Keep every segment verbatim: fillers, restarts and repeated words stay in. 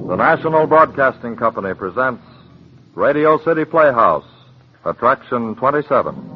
The National Broadcasting Company presents Radio City Playhouse, Attraction twenty-seven.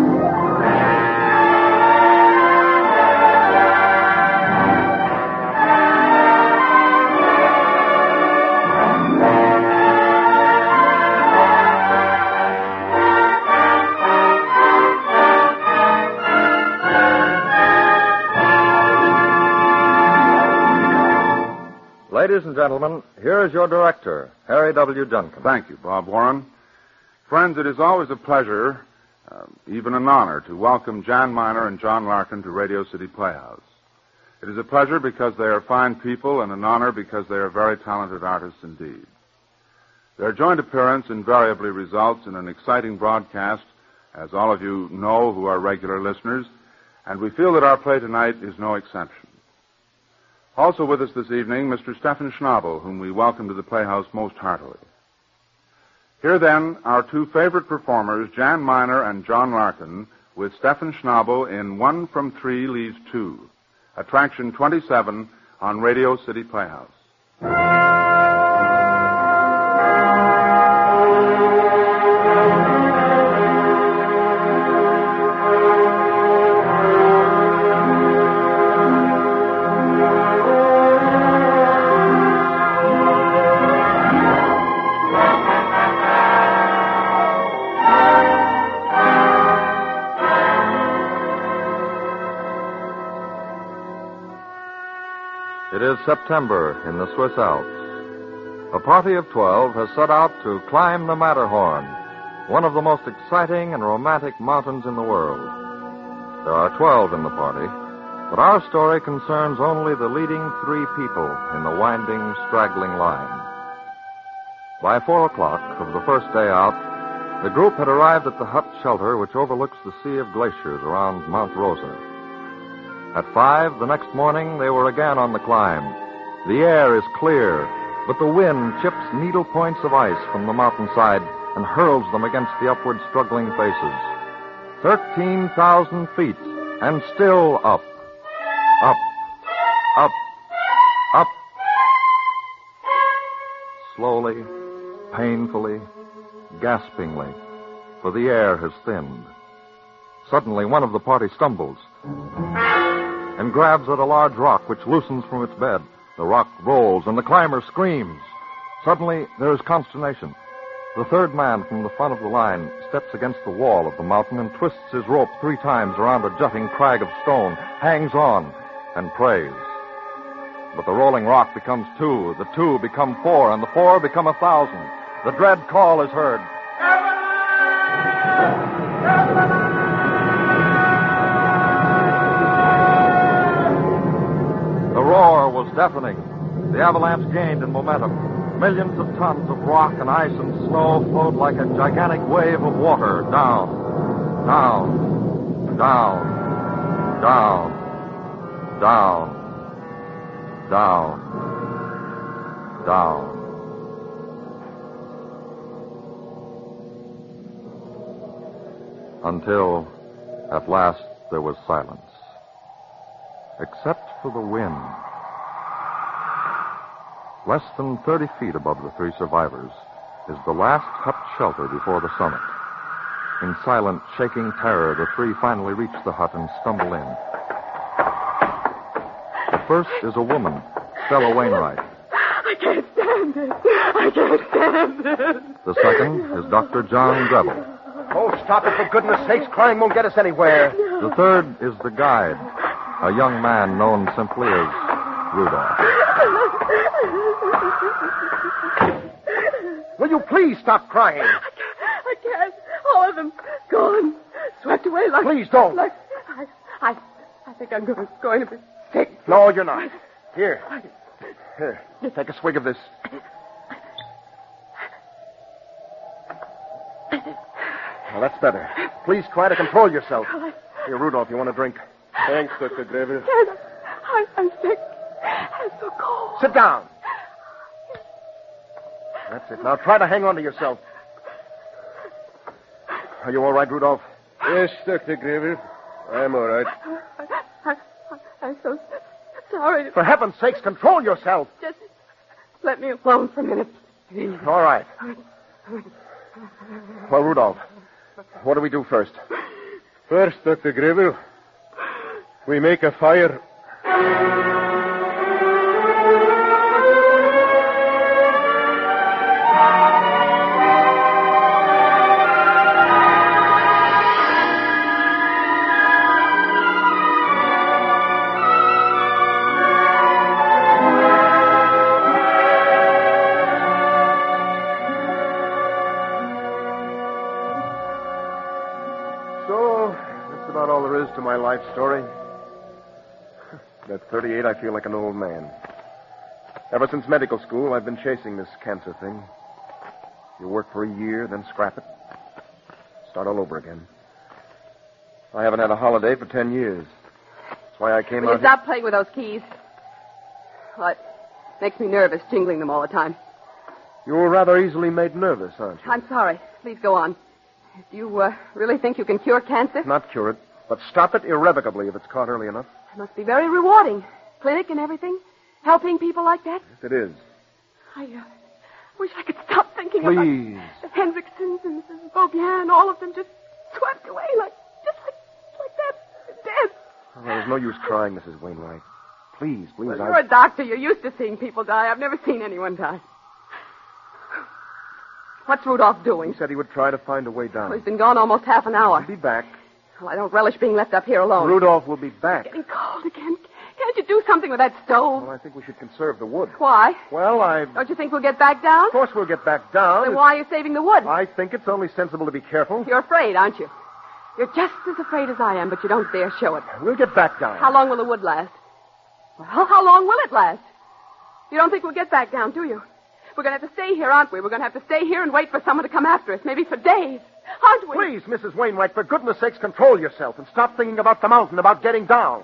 Ladies and gentlemen, here is your director, Harry W. Junkin. Thank you, Bob Warren. Friends, it is always a pleasure, uh, even an honor, to welcome Jan Miner and John Larkin to Radio City Playhouse. It is a pleasure because they are fine people and an honor because they are very talented artists indeed. Their joint appearance invariably results in an exciting broadcast, as all of you know who are regular listeners, and we feel that our play tonight is no exception. Also with us this evening, Mister Stephen Schnabel, whom we welcome to the Playhouse most heartily. Here, then, our two favorite performers, Jan Miner and John Larkin, with Stephen Schnabel in One from Three Leaves Two, Attraction twenty-seven on Radio City Playhouse. It is September in the Swiss Alps. A party of twelve has set out to climb the Matterhorn, one of the most exciting and romantic mountains in the world. There are twelve in the party, but our story concerns only the leading three people in the winding, straggling line. By four o'clock of the first day out, the group had arrived at the hut shelter which overlooks the sea of glaciers around Mount Rosa. At five the next morning, they were again on the climb. The air is clear, but the wind chips needle points of ice from the mountainside and hurls them against the upward struggling faces. Thirteen thousand feet, and still up, up, up, up. Slowly, painfully, gaspingly, for the air has thinned. Suddenly, one of the party stumbles and grabs at a large rock which loosens from its bed. The rock rolls, and the climber screams. Suddenly, there is consternation. The third man from the front of the line steps against the wall of the mountain and twists his rope three times around a jutting crag of stone, hangs on, and prays. But the rolling rock becomes two, the two become four, and the four become a thousand. The dread call is heard. The roar was deafening. The avalanche gained in momentum. Millions of tons of rock and ice and snow flowed like a gigantic wave of water down, down, down, down, down, down, down. Until, at last, there was silence. Except for the wind. Less than thirty feet above the three survivors is the last hut shelter before the summit. In silent, shaking terror, the three finally reach the hut and stumble in. The first is a woman, Stella Wainwright. I can't stand it. I can't stand it. The second is Doctor John Greville. Oh, stop it, for goodness sakes. Crying won't get us anywhere. The third is the guide, a young man known simply as Rudolph. Will you please stop crying? I can't. I can't. All of them gone. Swept away like... Please don't. Like, I, I, I think I'm going, going to be sick. No, you're not. Here. Here. Take a swig of this. Well, that's better. Please try to control yourself. Here, Rudolph, you want a drink? Thanks, Doctor Greville. I'm, I'm sick. I'm so cold. Sit down. That's it. Now try to hang on to yourself. Are you all right, Rudolph? Yes, Doctor Greville. I'm all right. I, I, I'm so sorry. For heaven's sakes, control yourself. Just, let me alone for a minute, please. All right. Well, Rudolph, what do we do first? First, Doctor Greville, we make a fire. To my life story. At thirty-eight, I feel like an old man. Ever since medical school, I've been chasing this cancer thing. You work for a year, then scrap it. Start all over again. I haven't had a holiday for ten years. That's why I came Will out you stop playing with those keys? Well, it makes me nervous, jingling them all the time. here. You're rather easily made nervous, aren't you? I'm sorry. Please go on. Do you uh, really think you can cure cancer? Not cure it, but stop it irrevocably if it's caught early enough. It must be very rewarding. Clinic and everything. Helping people like that. Yes, it is. I uh, wish I could stop thinking Please. about the Hendricksons and Missus Beaubien, all of them just swept away like, just like, like that, dead. Oh, there's no use crying, Missus Wainwright. Please, please. Well, I... you're a doctor. You're used to seeing people die. I've never seen anyone die. What's Rudolph doing? He said he would try to find a way down. Well, he's been gone almost half an hour. He'll be back. Well, I don't relish being left up here alone. Rudolph will be back. It's getting cold again. Can't you do something with that stove? Well, I think we should conserve the wood. Why? Well, I... Don't you think we'll get back down? Of course we'll get back down. Then why are you saving the wood? I think it's only sensible to be careful. You're afraid, aren't you? You're just as afraid as I am, but you don't dare show it. We'll get back down. How long will the wood last? Well, how long will it last? You don't think we'll get back down, do you? We're going to have to stay here, aren't we? We're going to have to stay here and wait for someone to come after us, maybe for days. Aren't we? Please, Missus Wainwright, for goodness sakes, control yourself and stop thinking about the mountain, about getting down.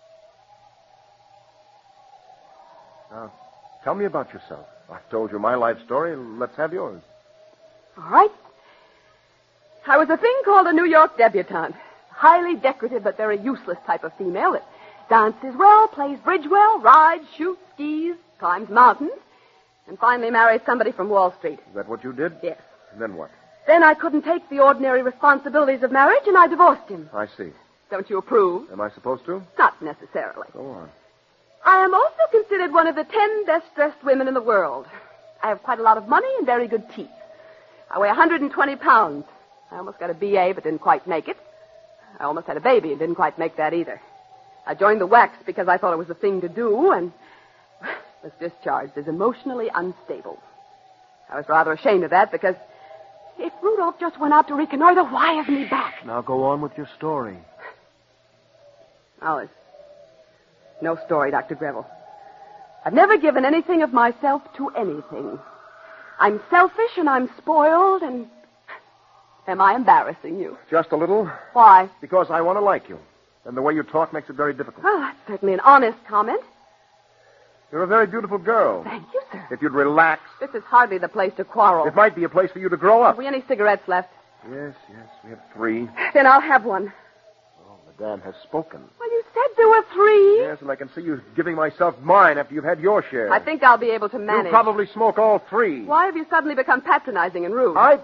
Now, tell me about yourself. I've told you my life story. Let's have yours. All right. I was a thing called a New York debutante. Highly decorative but very useless type of female that dances well, plays bridge well, rides, shoots, skis, climbs mountains, and finally marries somebody from Wall Street. Is that what you did? Yes. And then what? Then I couldn't take the ordinary responsibilities of marriage, and I divorced him. I see. Don't you approve? Am I supposed to? Not necessarily. Go on. I am also considered one of the ten best-dressed women in the world. I have quite a lot of money and very good teeth. I weigh one hundred twenty pounds. I almost got a B A, but didn't quite make it. I almost had a baby and didn't quite make that either. I joined the Wax because I thought it was the thing to do, and was discharged as emotionally unstable. I was rather ashamed of that because if Rudolph just went out to reconnoiter, why isn't he back? Now go on with your story. Oh, there's no story, Doctor Greville. I've never given anything of myself to anything. I'm selfish and I'm spoiled and... Am I embarrassing you? Just a little. Why? Because I want to like you. And the way you talk makes it very difficult. Well, that's certainly an honest comment. You're a very beautiful girl. Thank you, sir. If you'd relax, This is hardly the place to quarrel. it might be a place for you to grow up. Have we any cigarettes left? Yes, yes, we have three. Then I'll have one. Oh, Madame has spoken. Well, you said there were three. Yes, and I can see you giving myself mine after you've had your share. I think I'll be able to manage. You probably smoke all three. Why have you suddenly become patronizing and rude? I...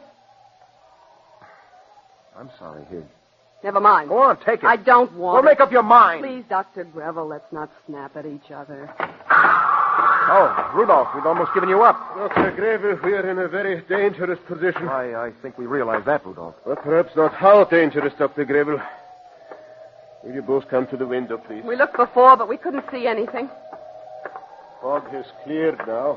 I'm sorry, here. Never mind. Go on, take it. I don't want Well, it. make up your mind. Please, Doctor Greville, let's not snap at each other. Oh, Rudolph, we'd almost given you up. Doctor Greville, we are in a very dangerous position. I, I think we realize that, Rudolph. But perhaps not how dangerous, Doctor Greville. Will you both come to the window, please? We looked before, but we couldn't see anything. Fog has cleared now.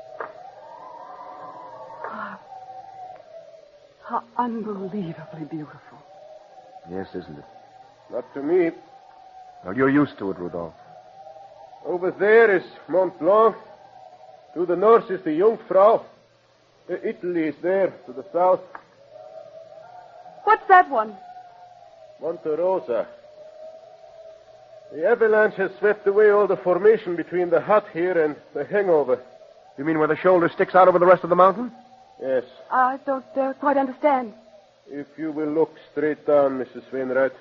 How unbelievably beautiful. Yes, isn't it? Not to me. Well, you're used to it, Rudolph. Over there is Mont Blanc. To the north is the Jungfrau. Uh, Italy is there, to the south. What's that one? Monte Rosa. The avalanche has swept away all the formation between the hut here and the hangover. You mean where the shoulder sticks out over the rest of the mountain? Yes. I don't uh, quite understand. If you will look straight down, Missus Wainwright.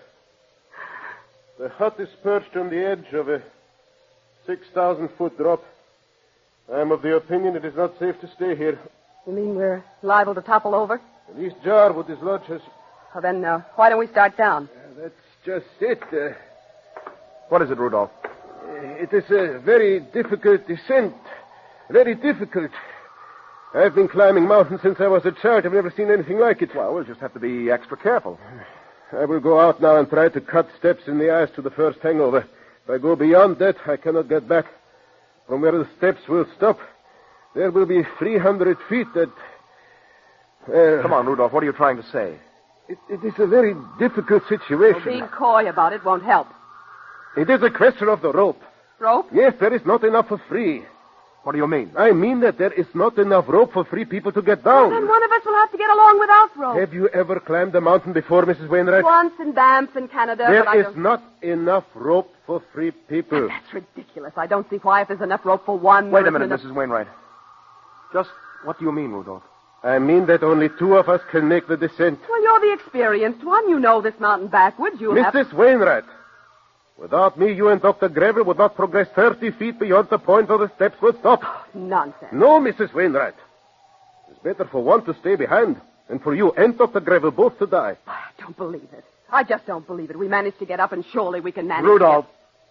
The hut is perched on the edge of a six thousand foot drop. I am of the opinion it is not safe to stay here. You mean we're liable to topple over? At least Jarwood dislodge us. Well, then, uh, why don't we start down? Uh, that's just it. Uh, What is it, Rudolph? it is a very difficult descent. Very difficult. I've been climbing mountains since I was a child. I've never seen anything like it. Well, we'll just have to be extra careful. I will go out now and try to cut steps in the ice to the first hangover. If I go beyond that, I cannot get back. From where the steps will stop, there will be three hundred feet that... Uh, Come on, Rudolph, what are you trying to say? It, it is a very difficult situation. Well, being coy about it won't help. It is a question of the rope. Rope? Yes, there is not enough for free. What do you mean? I mean that there is not enough rope for free people to get down. Well, then one of us will have to get along without rope. Have you ever climbed a mountain before, Missus Wainwright? Once in Banff in Canada, There but I is don't... not enough rope for free people. That's ridiculous. I don't see why if there's enough rope for one... Wait there a minute, isn't enough- Missus Wainwright. Just what do you mean, Rudolph? I mean that only two of us can make the descent. Well, you're the experienced one. You know this mountain backwards. You'll have... Missus Wainwright, without me, you and Doctor Gravel would not progress thirty feet beyond the point where the steps will stop. Nonsense. No, Missus Wainwright. It's better for one to stay behind and for you and Doctor Gravel both to die. I don't believe it. I just don't believe it. We managed to get up, and surely we can manage Rudolph.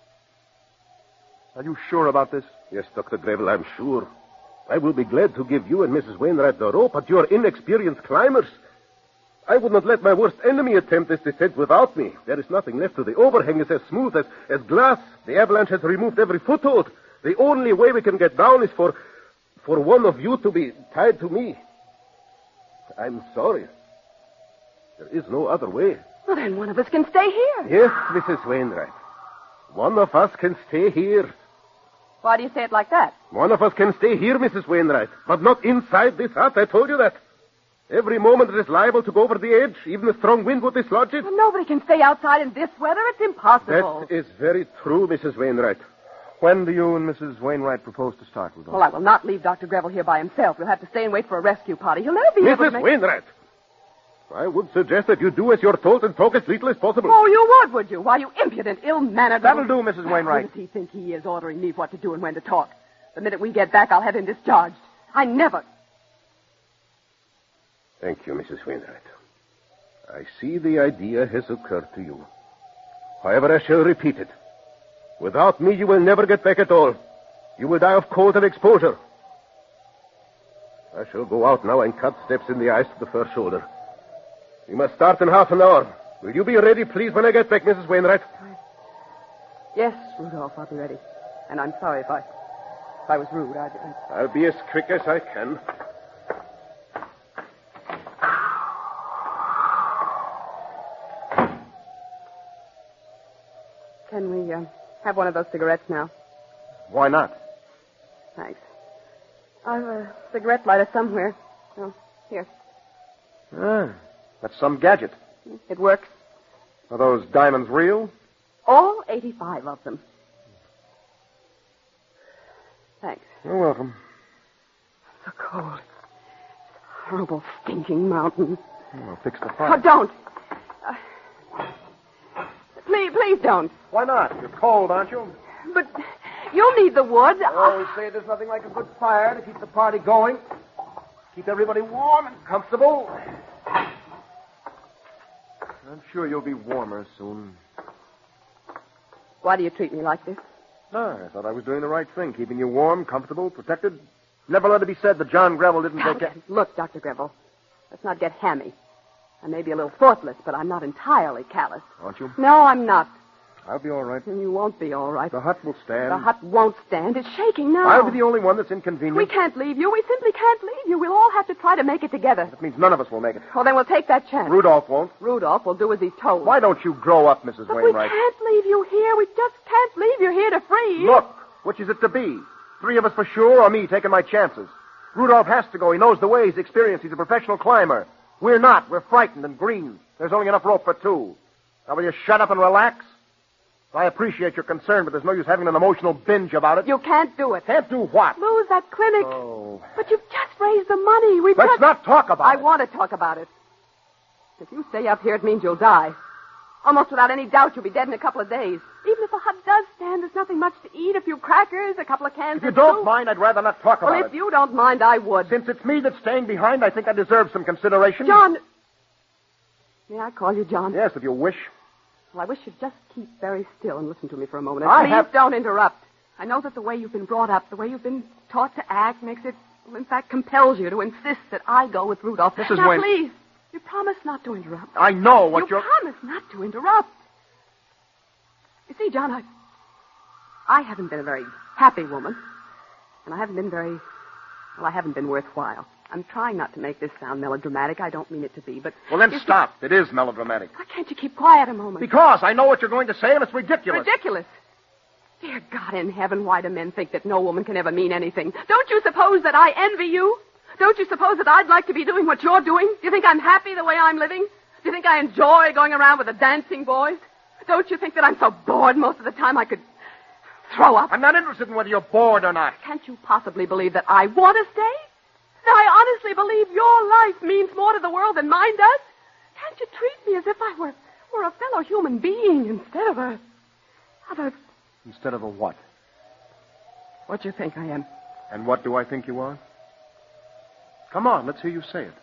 to Are you sure about this? Yes, Doctor Gravel, I'm sure. I will be glad to give you and Missus Wainwright the rope, but you're inexperienced climbers. I would not let my worst enemy attempt this descent without me. There is nothing left to the overhang. It's as smooth as, as glass. The avalanche has removed every foothold. The only way we can get down is for, for one of you to be tied to me. I'm sorry. There is no other way. get... Well, then one of us can stay here. Yes, Missus Wainwright. One of us can stay here. Why do you say it like that? One of us can stay here, Missus Wainwright, but not inside this hut. I told you that. Every moment it is liable to go over the edge. Even a strong wind would dislodge it. Well, nobody can stay outside in this weather. It's impossible. That is very true, Missus Wainwright. When do you and Missus Wainwright propose to start, Rudolph? Well, I will not leave Doctor Greville here by himself. We'll have to stay and wait for a rescue party. He'll never be able to Missus make... Wainwright, I would suggest that you do as you're told and talk as little as possible. Oh, you would, would you? Why, you impudent, ill-mannered... That'll little- do, Missus Wainwright. Who does he think he is, ordering me what to do and when to talk? The minute we get back, I'll have him discharged. I never... Thank you, Missus Wainwright. I see the idea has occurred to you. However, I shall repeat it. Without me, you will never get back at all. You will die of cold and exposure. I shall go out now and cut steps in the ice to the first shoulder. We must start in half an hour. Will you be ready, please, when I get back, Missus Wainwright? Yes, Rudolph, I'll be ready. And I'm sorry if I... if I was rude. I... I... I'll be as quick as I can. Can we uh, have one of those cigarettes now? Why not? Thanks. I've a cigarette lighter somewhere. Oh, here. Ah, that's some gadget. It works. Are those diamonds real? All eighty-five of them. Thanks. You're welcome. So cold. Horrible, stinking mountain. I'll fix the Oh, fire. don't. Uh, please, please don't. Why not? You're cold, aren't you? But you'll need the wood. I always say there's nothing like a good fire to keep the party going. Keep everybody warm and comfortable. I'm sure you'll be warmer soon. Why do you treat me like this? No, I thought I was doing the right thing, keeping you warm, comfortable, protected. Never let it be said that John Greville didn't take care. Look, Doctor Greville, let's not get hammy. I may be a little thoughtless, but I'm not entirely callous. Aren't you? No, I'm not. I'll be all right. And you won't be all right. The hut will stand. The hut won't stand. It's shaking now. I'll be the only one that's inconvenient. We can't leave you. We simply can't leave you. We'll all have to try to make it together. That means none of us will make it. Well, then we'll take that chance. Rudolph won't. Rudolph will do as he's told. Why don't you grow up, Missus But we Wainwright? can't leave you here. We just can't leave you here to freeze. Look, which is it to be? Three of us for sure, or me taking my chances? Rudolph has to go. He knows the way. He's experienced. He's a professional climber. We're not. We're frightened and green. There's only enough rope for two. Now, will you shut up and relax? I appreciate your concern, but there's no use having an emotional binge about it. You can't do it. Can't do what? Lose that clinic. Oh. But you've just raised the money. We've Let's just... not talk about I it. want to talk about it. If you stay up here, it means you'll die. Almost without any doubt, you'll be dead in a couple of days. Even if a hut does stand, there's nothing much to eat. A few crackers, a couple of cans If you of don't soup. mind, I'd rather not talk about Well, it. if you don't mind, I would. Since it's me that's staying behind, I think I deserve some consideration. John. May I call you John? Yes, if you wish. Well, I wish you'd just keep very still and listen to me for a moment. I Please have- don't interrupt. I know that the way you've been brought up, the way you've been taught to act, makes it, well, in fact, compels you to insist that I go with Rudolph. Missus Now, Wayne- please, you promise not to interrupt. I know what you you're... promise not to interrupt. You see, John, I, I haven't been a very happy woman, and I haven't been very, well, I haven't been worthwhile. I'm trying not to make this sound melodramatic. I don't mean it to be, but... Well, then you see- stop. It is melodramatic. Why can't you keep quiet a moment? Because I know what you're going to say, and it's ridiculous. Ridiculous. Dear God in heaven, why do men think that no woman can ever mean anything? Don't you suppose that I envy you? Don't you suppose that I'd like to be doing what you're doing? Do you think I'm happy the way I'm living? Do you think I enjoy going around with the dancing boys? Don't you think that I'm so bored most of the time I could throw up? I'm not interested in whether you're bored or not. Can't you possibly believe that I want to stay? That I honestly believe your life means more to the world than mine does? Can't you treat me as if I were, were a fellow human being instead of a... of a... Instead of a what? What do you think I am? And what do I think you are? Come on, let's hear you say it.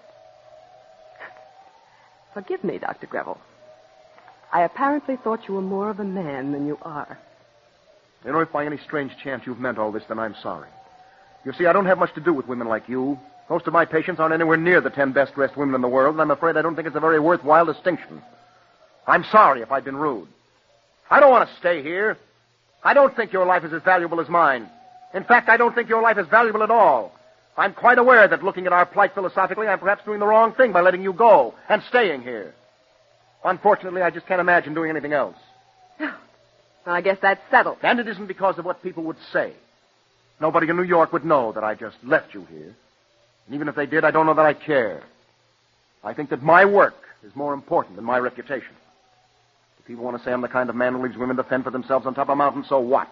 Forgive me, Doctor Greville. I apparently thought you were more of a man than you are. You know, if by any strange chance you've meant all this, then I'm sorry. You see, I don't have much to do with women like you. Most of my patients aren't anywhere near the ten best-dressed women in the world, and I'm afraid I don't think it's a very worthwhile distinction. I'm sorry if I've been rude. I don't want to stay here. I don't think your life is as valuable as mine. In fact, I don't think your life is valuable at all. I'm quite aware that looking at our plight philosophically, I'm perhaps doing the wrong thing by letting you go and staying here. Unfortunately, I just can't imagine doing anything else. Well, I guess that's settled. And it isn't because of what people would say. Nobody in New York would know that I just left you here. And even if they did, I don't know that I care. I think that my work is more important than my reputation. If people want to say I'm the kind of man who leaves women to fend for themselves on top of a mountain, so what?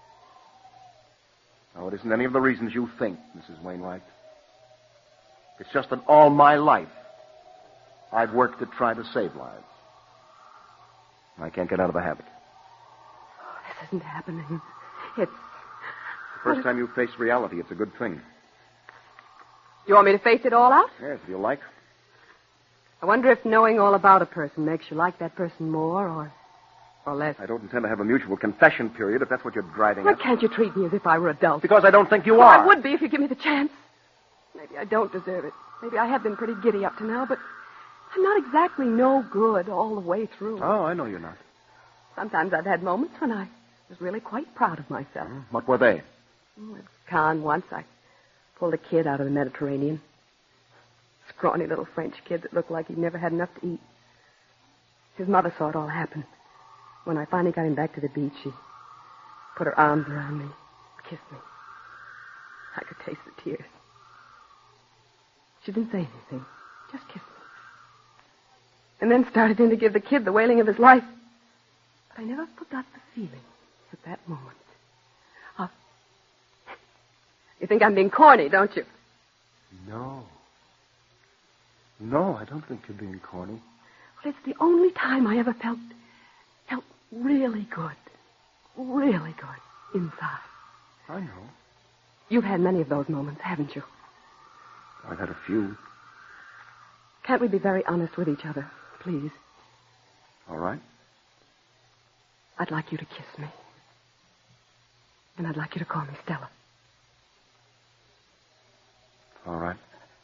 No, it isn't any of the reasons you think, Missus Wainwright. It's just that all my life, I've worked to try to save lives. I can't get out of the habit. Oh, this isn't happening. It's... The first time you face reality, it's a good thing. Do you want me to face it all out? Yes, if you like. I wonder if knowing all about a person makes you like that person more or, or less. I don't intend to have a mutual confession period, if that's what you're driving Why at. can't you treat me as if I were adult? Because I don't think you Oh, are. I would be if you give me the chance. Maybe I don't deserve it. Maybe I have been pretty giddy up to now, but I'm not exactly no good all the way through. Oh, I know you're not. Sometimes I've had moments when I was really quite proud of myself. What were they? Oh, at Cannes once, I pulled a kid out of the Mediterranean. Scrawny little French kid that looked like he'd never had enough to eat. His mother saw it all happen. When I finally got him back to the beach, she put her arms around me, kissed me. I could taste the tears. She didn't say anything, just kissed me. And then started in to give the kid the wailing of his life. But I never forgot the feeling at that moment. Of... You think I'm being corny, don't you? No. No, I don't think you're being corny. Well, it's the only time I ever felt, felt really good. Really good inside. I know. You've had many of those moments, haven't you? I've had a few. Can't we be very honest with each other, please? All right. I'd like you to kiss me. And I'd like you to call me Stella. All right.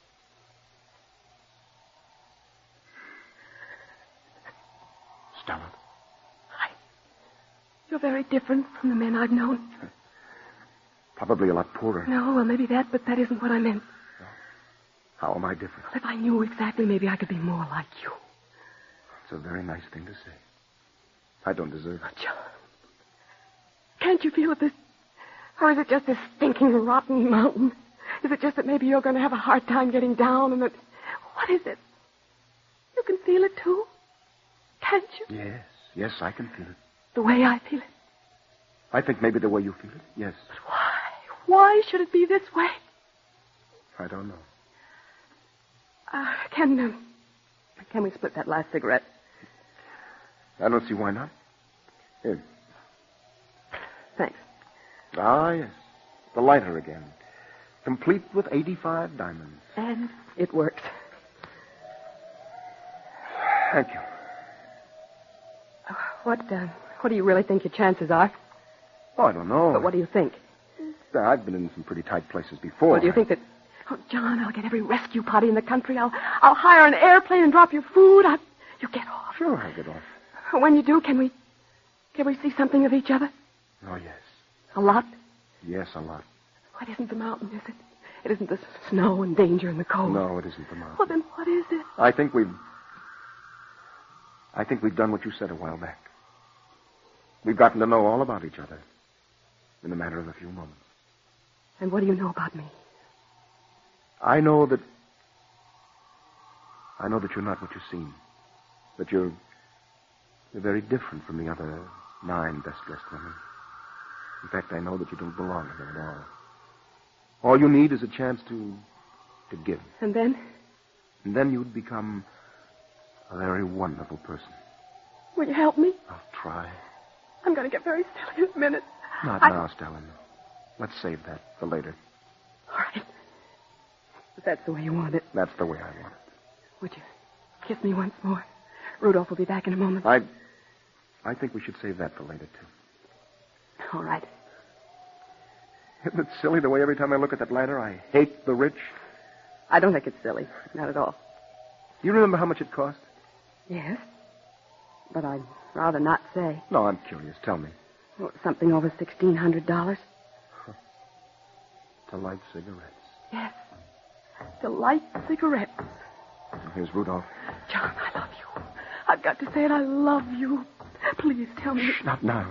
Stella. I... You're very different from the men I've known. Probably a lot poorer. No, well, maybe that, but that isn't what I meant. How am I different? If I knew exactly, maybe I could be more like you. It's a very nice thing to say. I don't deserve it. John, can't you feel it this... Or is it just this stinking, rotten mountain? Is it just that maybe you're going to have a hard time getting down and that... What is it? You can feel it, too? Can't you? Yes, yes, I can feel it. The way I feel it? I think maybe the way you feel it, yes. But why? Why should it be this way? I don't know. Uh, can, um, can we split that last cigarette? I don't see why not. Here. Thanks. Ah, yes. The lighter again. Complete with eighty-five diamonds. And it works. Thank you. What, uh, what do you really think your chances are? Oh, I don't know. But what do you think? I've been in some pretty tight places before. Well, do you think that... Oh, John, I'll get every rescue party in the country. I'll I'll hire an airplane and drop you food. I, you get off. Sure, I'll get off. When you do, can we... Can we see something of each other? Oh, yes. A lot? Yes, a lot. Oh, it isn't the mountain, is it? It isn't the snow and danger and the cold. No, it isn't the mountain. Well, then what is it? I think we've... I think we've done what you said a while back. We've gotten to know all about each other in a matter of a few moments. And what do you know about me? I know that... I know that you're not what you seem. That you're... You're very different from the other nine best-dressed women. In fact, I know that you don't belong to them at all. All you need is a chance to... to give. And then? And then you'd become a very wonderful person. Will you help me? I'll try. I'm going to get very silly in a minute. Not I... now, Stellan. Let's save that for later. All right. If that's the way you want it. That's the way I want it. Would you kiss me once more? Rudolph will be back in a moment. I... I think we should save that for later, too. All right. Isn't it silly the way every time I look at that ladder, I hate the rich? I don't think it's silly. Not at all. Do you remember how much it cost? Yes. But I'd rather not say. No, I'm curious. Tell me. Oh, something over sixteen hundred dollars. To light cigarettes. Yes. To light cigarettes. And here's Rudolph. John, I love you. I've got to say it. I love you. Please tell me. Shh, not now.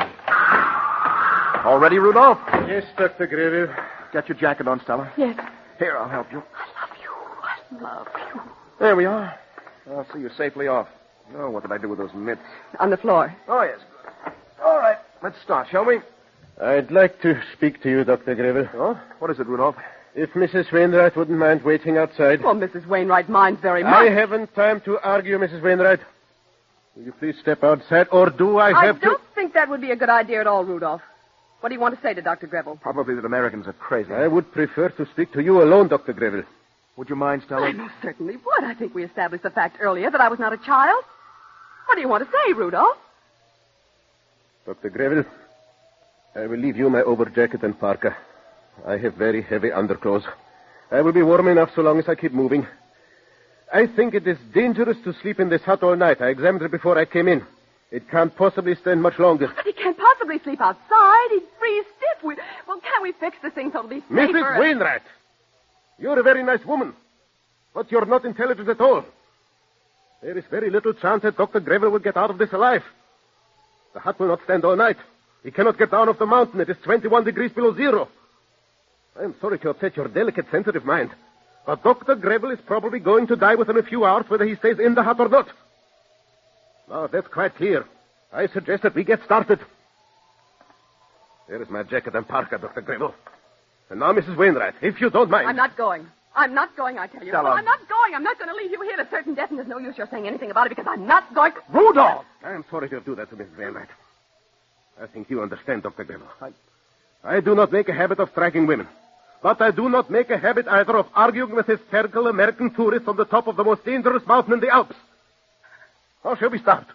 All ready, Rudolph? Yes, Doctor Greville. Got your jacket on, Stella? Yes. Here, I'll help you. I love you. I love you. There we are. I'll see you safely off. Oh, what did I do with those mitts? On the floor. Oh, yes. Good. All right. Let's start, shall we? I'd like to speak to you, Doctor Greville. Oh? What is it, Rudolph? If Missus Wainwright wouldn't mind waiting outside. Well, Missus Wainwright minds very much. I haven't time to argue, Missus Wainwright. Will you please step outside, or do I have I to... don't think that would be a good idea at all, Rudolph. What do you want to say to Doctor Greville? Probably that Americans are crazy. I would prefer to speak to you alone, Doctor Greville. Would you mind, Stella? I most certainly would. I think we established the fact earlier that I was not a child. What do you want to say, Rudolph? Doctor Greville, I will leave you my overjacket and parka. I have very heavy underclothes. I will be warm enough so long as I keep moving. I think it is dangerous to sleep in this hut all night. I examined it before I came in. It can't possibly stand much longer. But he can't possibly sleep outside. He'd freeze stiff. We, well, can't we fix this thing so it'll be safer? Missus Wainwright, you're a very nice woman, but you're not intelligent at all. There is very little chance that Doctor Greville will get out of this alive. The hut will not stand all night. He cannot get down off the mountain. It is twenty-one degrees below zero. I am sorry to upset your delicate, sensitive mind, but Doctor Greville is probably going to die within a few hours whether he stays in the hut or not. Now, that's quite clear. I suggest that we get started. There is my jacket and parka, Doctor Greville. And now, Missus Wainwright, if you don't mind... I'm not going. I'm not going, I tell you. Stella. No, I'm not going. I'm not going to leave you here to certain death, and there's no use you're saying anything about it because I'm not going... Rudolph! I am sorry to do that to Missus Wainwright. I think you understand, Doctor Greville. I, I do not make a habit of striking women. But I do not make a habit either of arguing with hysterical American tourists on the top of the most dangerous mountain in the Alps. How shall we start?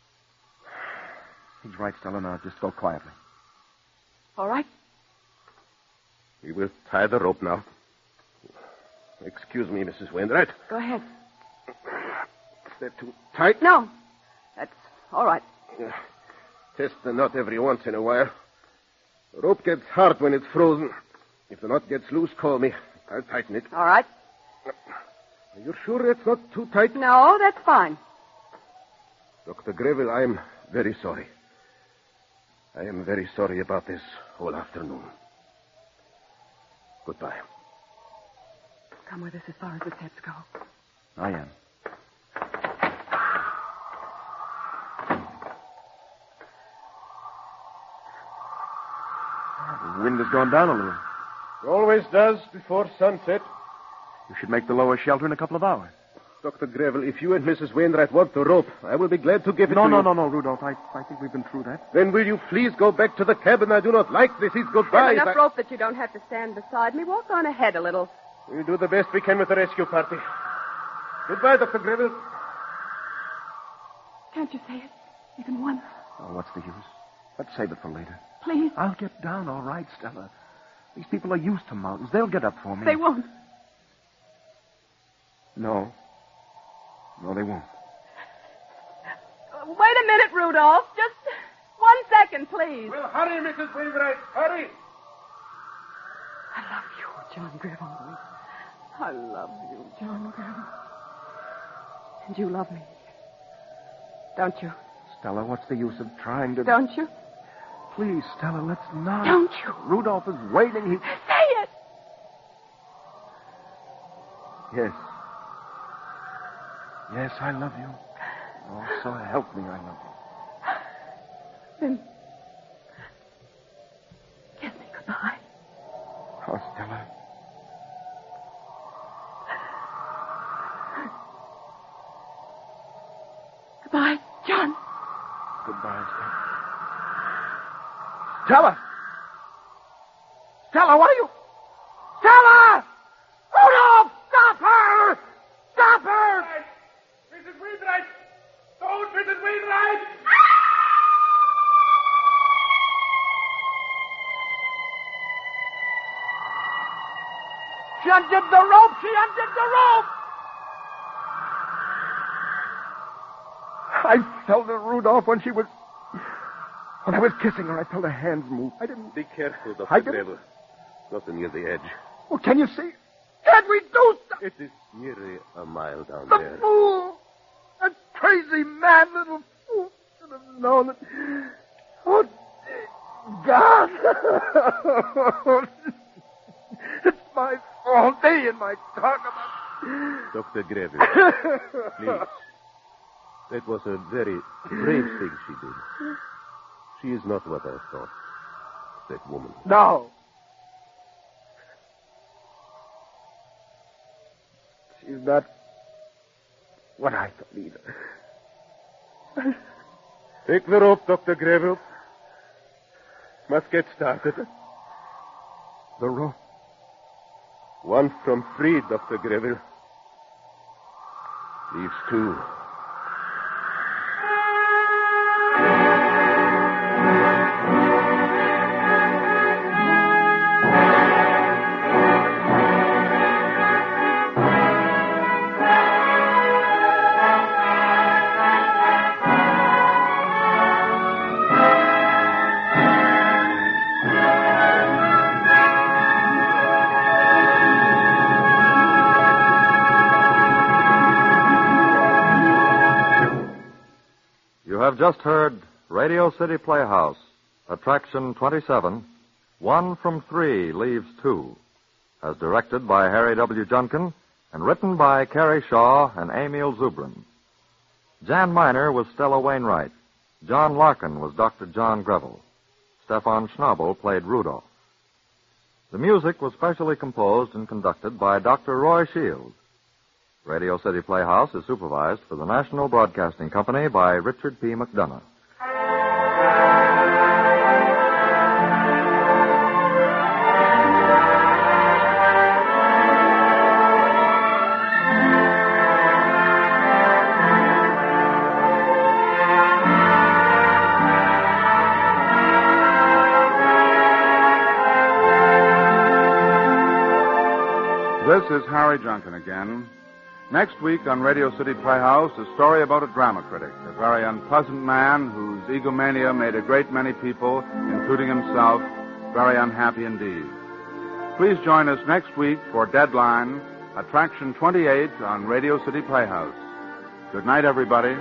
He's right, Stella. Now, just go quietly. All right. We will tie the rope now. Excuse me, Missus Wainwright. Go ahead. Is that too tight? No. That's all right. Uh, test the knot every once in a while. The rope gets hard when it's frozen. If the knot gets loose, call me. I'll tighten it. All right. Are you sure it's not too tight? No, that's fine. Doctor Greville, I am very sorry. I am very sorry about this whole afternoon. Goodbye. Come with us as far as the steps go. I am. The wind has gone down a little. It always does before sunset. We should make the lower shelter in a couple of hours. Doctor Greville, if you and Missus Wainwright want the rope, I will be glad to give it No, to no, you. no, no, Rudolph. I, I think we've been through that. Then will you please go back to the cabin? I do not like this. It's goodbye. There's enough I- rope that you don't have to stand beside me. Walk on ahead a little. We'll do the best we can with the rescue party. Goodbye, Doctor Greville. Can't you say it? Even once. Oh, what's the use? Let's save it for later. Please. I'll get down all right, Stella. These people are used to mountains. They'll get up for me. They won't. No. No, they won't. Uh, Wait a minute, Rudolph. Just one second, please. Well, hurry, Missus Wainwright. Hurry. I love you, John Greville. I love you, John Greville. And you love me. Don't you? Stella, what's the use of trying to... Don't you? Please, Stella, let's not. Don't you? Rudolph is waiting. He... Say it. Yes. Yes, I love you. Oh, so help me, I love you. Then kiss me goodbye. Oh, Stella. Goodbye, John. Goodbye, Stella. Stella! Stella, what are you... Stella! Rudolph! Stop her! Stop her! Missus Wainwright! Don't, Missus Wainwright! She undid the rope! She undid the rope! I felt her, Rudolph, when she was... When I was kissing her, I felt her hands move. I didn't... Be careful, Doctor I didn't- Greville. Not near the edge. Oh, can you see? Can't we do something? It is nearly a mile down The there. fool! That crazy, mad little fool should have known it. Oh, God! It's my fault. They and my talk about... Doctor Greville, please. That was a very brave thing she did. She is not what I thought. That woman. No. She's not what I thought either. Take the rope, Doctor Greville. Must get started. The rope. One from three, Doctor Greville. Leaves two. You have just heard Radio City Playhouse, Attraction twenty-seven, One from Three Leaves Two, as directed by Harry W. Junkin and written by Carrie Shaw and Emil Zubrin. Jan Miner was Stella Wainwright. John Larkin was Doctor John Greville. Stefan Schnabel played Rudolph. The music was specially composed and conducted by Doctor Roy Shields. Radio City Playhouse is supervised for the National Broadcasting Company by Richard P. McDonough. This is Harry Junkin again. Next week on Radio City Playhouse, a story about a drama critic, a very unpleasant man whose egomania made a great many people, including himself, very unhappy indeed. Please join us next week for Deadline, Attraction twenty-eight on Radio City Playhouse. Good night, everybody.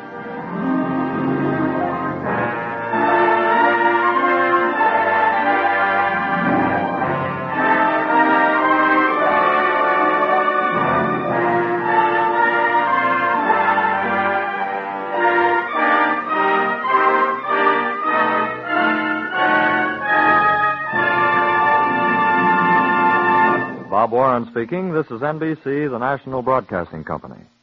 Bob Warren speaking. This is N B C, the National Broadcasting Company.